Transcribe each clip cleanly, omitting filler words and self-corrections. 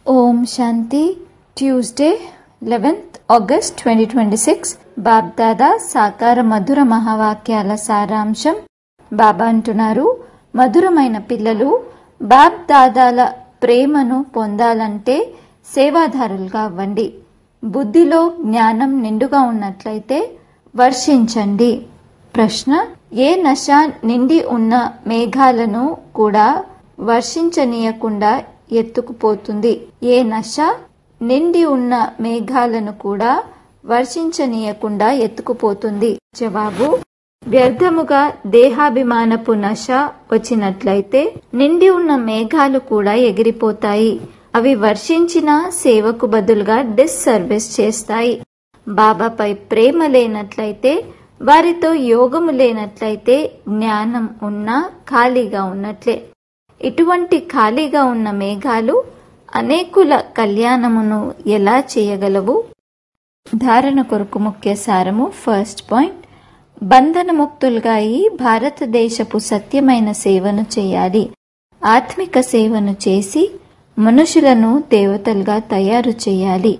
ఓం శాంతి. Tuesday 11th August 2026. Bapdada సాకార మధుర మహావాక్యాల సారాంశం. బాబా అంటున్నారు, మధురమైన పిల్లలు బాబ్దాదాల ప్రేమను పొందాలంటే సేవాదారులుగా అవ్వండి. బుద్ధిలో జ్ఞానం నిండుగా ఉన్నట్లయితే వర్షించండి. ప్రశ్న: ఏ నశ నిండి ఉన్న మేఘాలను కూడా వర్షించనీయకుండా ఎత్తుకుపోతుంది? ఏ నశ నిండి ఉన్న మేఘాలను కూడా వర్షించనీయకుండా ఎత్తుకుపోతుంది? జవాబు: వ్యర్థముగా దేహాభిమానపు నశ వచ్చినట్లయితే నిండి ఉన్న మేఘాలు కూడా ఎగిరిపోతాయి. అవి వర్షించిన సేవకు బదులుగా డిస్సర్వీస్ చేస్తాయి. బాబాపై ప్రేమ లేనట్లయితే, వారితో యోగము లేనట్లయితే జ్ఞానం ఉన్నా ఖాళీగా ఉన్నట్లే. ఇటువంటి ఖాళీగా ఉన్న మేఘాలు అనేకుల కళ్యాణమును ఎలా చేయగలవు? ధారణ కొరకు ముఖ్య సారము. ఫస్ట్ పాయింట్: బంధనముక్తులుగా అయి భారతదేశపు సత్యమైన సేవను చేయాలి. ఆత్మిక సేవను చేసి మనుషులను దేవతలుగా తయారు చేయాలి.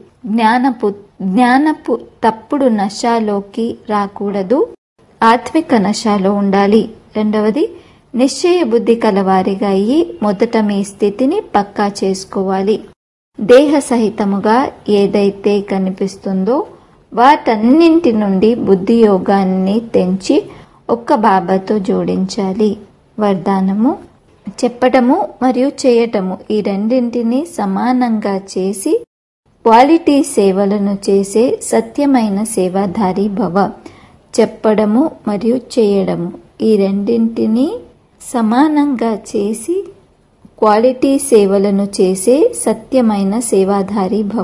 జ్ఞానపు తప్పుడు నశాలోకి రాకూడదు, ఆత్మిక నశాలో ఉండాలి. రెండవది, నిశ్చయ బుద్ధి కలవారిగా అయ్యి మొదట మీ స్థితిని పక్కా చేసుకోవాలి. దేహ సహితముగా ఏదైతే కనిపిస్తుందో వాటన్నింటి నుండి బుద్ధి యోగాన్ని తెంచి ఒక్క బాబాతో జోడించాలి. వరదానము: చెప్పటము మరియు చేయటము ఈ రెండింటినీ సమానంగా చేసి క్వాలిటీ సేవలను చేసే సత్యమైన సేవాధారి భవ. చెప్పడము మరియు చేయడము ఈ రెండింటినీ సమానంగా చేసి క్వాలిటీ సేవలను చేసే సత్యమైన సేవాధారి భవ.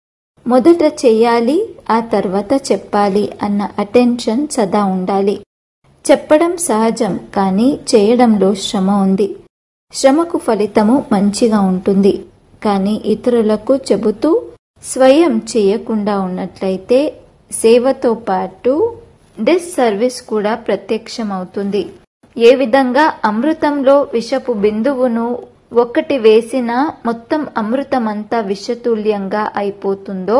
మొదట చెయ్యాలి, ఆ తర్వాత చెప్పాలి అన్న అటెన్షన్ సదా ఉండాలి. చెప్పడం సహజం, కానీ చేయడంలో శ్రమ ఉంది. శ్రమకు ఫలితము మంచిగా ఉంటుంది, కానీ ఇతరులకు చెబుతూ స్వయం చేయకుండా ఉన్నట్లయితే సేవతో పాటు డిస్సర్వీస్ కూడా ప్రత్యక్షమవుతుంది. ఏ విధంగా అమృతంలో విషపు బిందువును ఒకటి వేసినా మొత్తం అమృతమంతా విషతుల్యంగా అయిపోతుందో,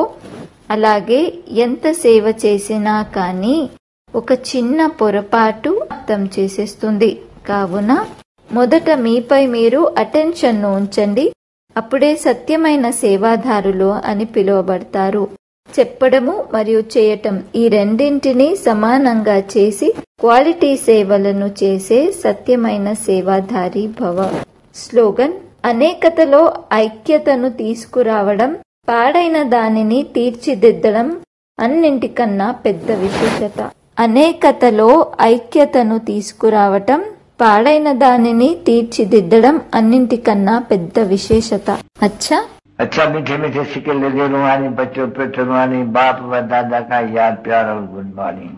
అలాగే ఎంత సేవ చేసినా కానీ ఒక చిన్న పొరపాటు అర్థం చేసేస్తుంది. కావున మొదట మీపై మీరు అటెన్షన్ను ఉంచండి. అప్పుడే సత్యమైన సేవాదారులు అని పిలువబడతారు. చెప్పడము మరియు చేయటం ఈ రెండింటినీ సమానంగా చేసి క్వాలిటీ సేవలను చేసే సత్యమైన సేవాధారి భవ. స్లోగన్: అనేకతలో ఐక్యతను తీసుకురావడం, పాడైన దానిని తీర్చిదిద్దడం అన్నింటికన్నా పెద్ద విశేషత. అనేకతలో ఐక్యతను తీసుకురావటం, పాడైన దానిని తీర్చిదిద్దడం అన్నింటికన్నా పెద్ద విశేషత. అచ్చా अच्छा मीठे मीठे सिक्के लगे रूहानी बच्चों पे रूहानी बाप व दादा का याद प्यार और गुड मॉर्निंग।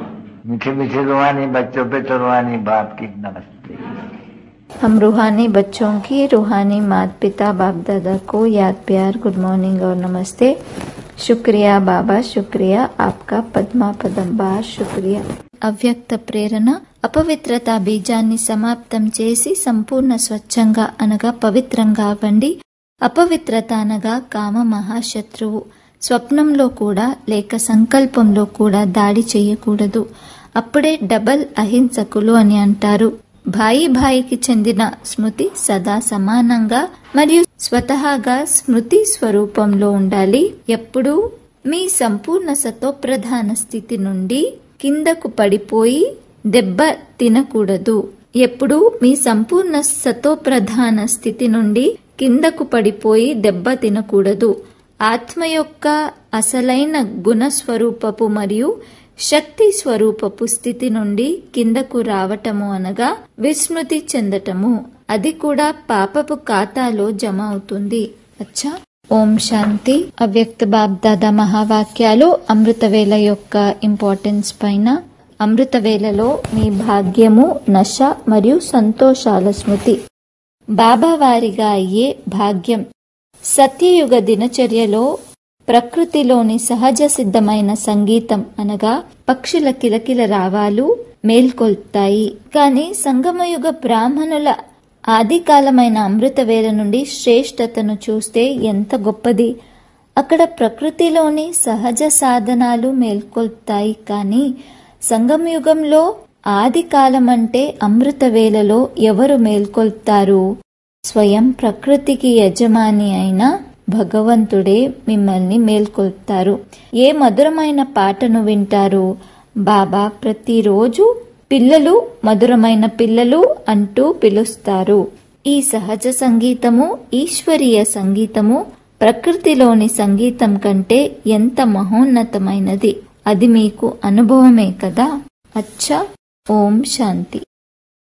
मीठे मीठे रूहानी बच्चों पे रूहानी बाप की नमस्ते। हम रूहानी बच्चों की रूहानी माता पिता बाप दादा को याद प्यार गुड मॉर्निंग और नमस्ते. शुक्रिया बाबा, शुक्रिया आपका पद्मा पदंबार, शुक्रिया. అవ్యక్త ప్రేరణ: అపవిత్రత బీజాన్ని సమాప్తం చేసి సంపూర్ణ స్వచ్ఛంగా అనగా పవిత్రంగా అవ్వండి. అపవిత్రత అనగా కామ మహాశత్రువు. స్వప్నంలో కూడా లేక సంకల్పంలో కూడా దాడి చేయకూడదు. అప్పుడే డబల్ అహింసకులు అని అంటారు. భాయికి చెందిన స్మృతి సదా సమానంగా మరియు స్వతహాగా స్మృతి స్వరూపంలో ఉండాలి. ఎప్పుడూ మీ సంపూర్ణ సతోప్రధాన స్థితి నుండి కిందకు పడిపోయి దెబ్బ తినకూడదు. ఎప్పుడూ మీ సంపూర్ణ సతోప్రధాన స్థితి నుండి కిందకు పడిపోయి దెబ్బ తినకూడదు. ఆత్మ యొక్క అసలైన గుణస్వరూపపు మరియు శక్తి స్వరూపపు స్థితి నుండి కిందకు రావటము అనగా విస్మృతి చెందటము. అది కూడా పాపపు ఖాతాలో జమ అవుతుంది. అచ్చా. ఓం శాంతి. అవ్యక్త బాబ్దాదా మహావాక్యాలు అమృతవేళ యొక్క ఇంపార్టెన్స్ పైన. అమృతవేళలో మీ భాగ్యము, నశ మరియు సంతోషాల స్మృతి. బాబా వారిగా అయ్యే భాగ్యం. సత్యయుగ దినచర్యలో ప్రకృతిలోని సహజ సిద్ధమైన సంగీతం అనగా పక్షుల కిలకిల రావాలు మేల్కొల్తాయి. కాని సంగమయుగ బ్రాహ్మణుల ఆదికాలమైన అమృతవేళ నుండి శ్రేష్టతను చూస్తే ఎంత గొప్పది. అక్కడ ప్రకృతిలోని సహజ సాధనాలు మేల్కొల్పుతాయి. కానీ సంగమయుగంలో ఆదికాలమంటే అమృతవేళలో ఎవరు మేల్కొల్పుతారు? స్వయం ప్రకృతికి యజమాని అయిన భగవంతుడే మిమ్మల్ని మేల్కొల్పుతారు. ఏ మధురమైన పాటను వింటారు? బాబా ప్రతిరోజు పిల్లలు, మధురమైన పిల్లలు అంటూ పిలుస్తారు. ఈ సహజ సంగీతము, ఈశ్వరీయ సంగీతము ప్రకృతిలోని సంగీతం కంటే ఎంత మహోన్నతమైనది. అది మీకు అనుభవమే కదా. అచ్చా, ఓం శాంతి.